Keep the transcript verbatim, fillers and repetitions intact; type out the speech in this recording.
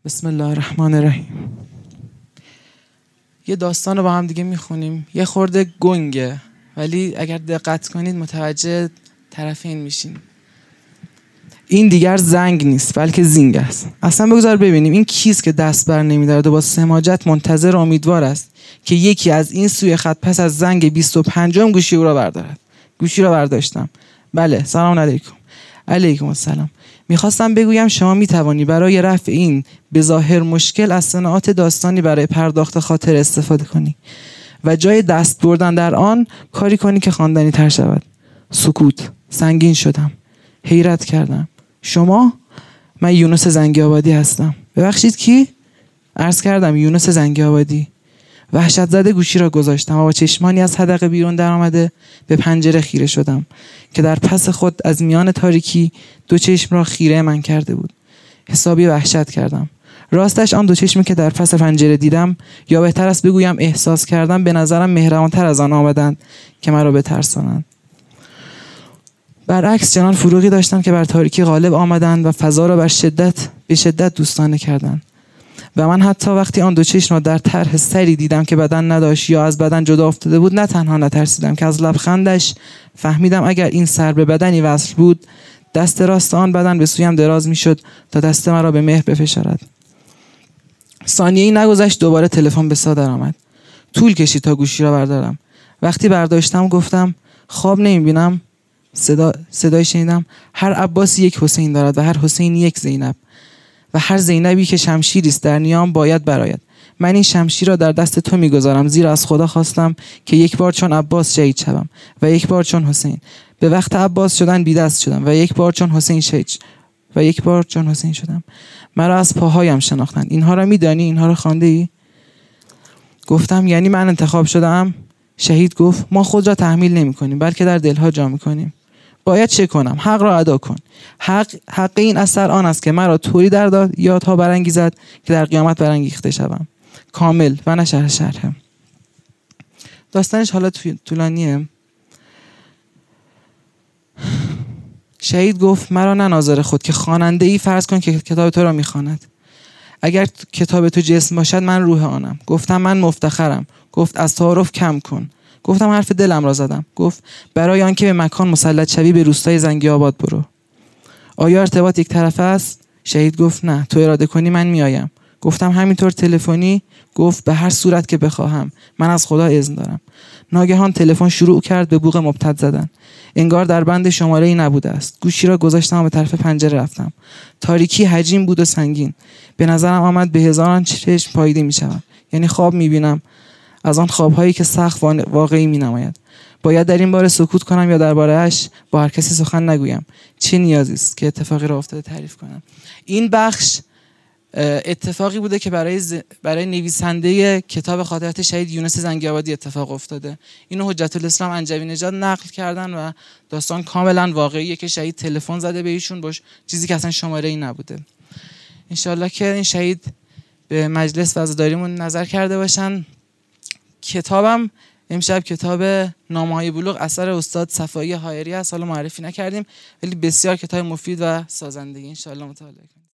بسم الله الرحمن الرحیم. یه داستان رو با هم دیگه میخونیم. یه خورده گنگه ولی اگر دقت کنید متوجه طرفین میشین. این دیگر زنگ نیست بلکه زینگ است. اصلا بگذار ببینیم این کیست که دست بر نمیدارد و با سماجت منتظر و امیدوار است که یکی از این سوی خط پس از زنگ بیست و پنجم گوشی او را بردارد. گوشی را برداشتم. بله، سلام علیکم. علیکم السلام. میخواستم بگویم شما میتوانی برای رفع این به ظاهر مشکل از صناعات داستانی برای پرداخت خاطر استفاده کنی و جای دست بردن در آن کاری کنی که خواندنی تر شود. سکوت. سنگین شدم. حیرت کردم. شما؟ من یونس زنگی آبادی هستم. ببخشید کی؟ عرض کردم یونس زنگی آبادی. وحشت زده گوشی را گذاشتم و با چشمانی از حدقه بیرون در آمده به پنجره خیره شدم که در پس خود از میان تاریکی دو چشم را خیره من کرده بود. حسابی وحشت کردم. راستش آن دو چشمی که در پس پنجره دیدم، یا بهتر است بگویم احساس کردم، به نظرم مهربان‌تر از آن آمدند که مرا بترسانند. برعکس چنان فروغی داشتم که بر تاریکی غالب آمدند و فضا را بر شدت به شدت دوستانه کردند. و من حتی وقتی آن دو چشم را در طرح سری دیدم که بدن نداشت یا از بدن جدا افتاده بود، نه تنها نترسیدم که از لبخندش فهمیدم اگر این سر به بدنی وصل بود، دست راست آن بدن به سویم دراز میشد تا دست مرا به مهر بفشارد. ثانیه‌ای نگذشت دوباره تلفن به صدا درآمد. طول کشید تا گوشی را بردارم. وقتی برداشتم گفتم خواب نمی‌بینم. صدا صدای شنیدم هر عباسی یک حسین دارد و هر حسین یک زینب و هر زینبی که شمشیری است در نیام باید براید. من این شمشیر را در دست تو میگذارم، زیرا از خدا خواستم که یک بار چون عباس شهید شوم و یک بار چون حسین. به وقت عباس شدن بی دست شدم و یک بار چون حسین شهید و یک بار چون حسین شدم. مرا از پاهایم شناختند. اینها را میدانی؟ اینها را خوانده ای؟ گفتم یعنی من انتخاب شدم؟ شهید گفت ما خود را تحمیل نمی کنیم بلکه در دلها جا می کنیم. باید چه کنم؟ حق را ادا کن. حق حق این اثر آن است که مرا طوری در یادها برانگیزد که در قیامت برانگیخته شوم. کامل و نه شرح شرح. داستانش حالا طولانیه. شهید گفت مرا نه ناظر خود که خواننده ای فرض کن که کتاب تو را میخواند. اگر کتاب تو جسم باشد من روح آنم. گفتم من مفتخرم. گفت از تعارف کم کن. گفتم حرف دلم را زدم. گفت برای آنکه به مکان مسلط شوی به روستای زنگی آباد برو. آیا ارتباط یک طرفه است؟ شهید گفت نه، تو اراده کنی من میایم. گفتم همینطور تلفنی؟ گفت به هر صورت که بخواهم، من از خدا اذن دارم. ناگهان تلفن شروع کرد به بوق مبتد زدن. انگار در بند شماره‌ای نبوده است. گوشی را گذاشتم و به طرف پنجره رفتم. تاریکی حجیم بود و سنگین. به نظرم آمد به هزاران چشم پاییده میشوم. یعنی خواب میبینم، از آن خواب‌هایی که سخت واقعی می‌نماید. باید در این باره سکوت کنم یا درباره‌اش با هر کسی سخن نگویم؟ چه نیازی است که اتفاقی را افتاده تعریف کنم؟ این بخش اتفاقی بوده که برای ز... برای نویسنده کتاب خاطرات شهید یونس زنگی آبادی اتفاق افتاده. اینو حجت الاسلام انجوی نژاد نقل کردن و داستان کاملا واقعیه که شهید تلفن زده به ایشون باش، چیزی که اصلا شماره‌ای نبوده. انشالله که این شهید به مجلس و عزاداریمون نظر کرده باشن. کتابم امشب کتاب نامه‌های بلوغ اثر استاد صفایی حایری است. حالا معرفی نکردیم ولی بسیار کتاب مفید و سازنده. ان شاء الله مطالعه کنید.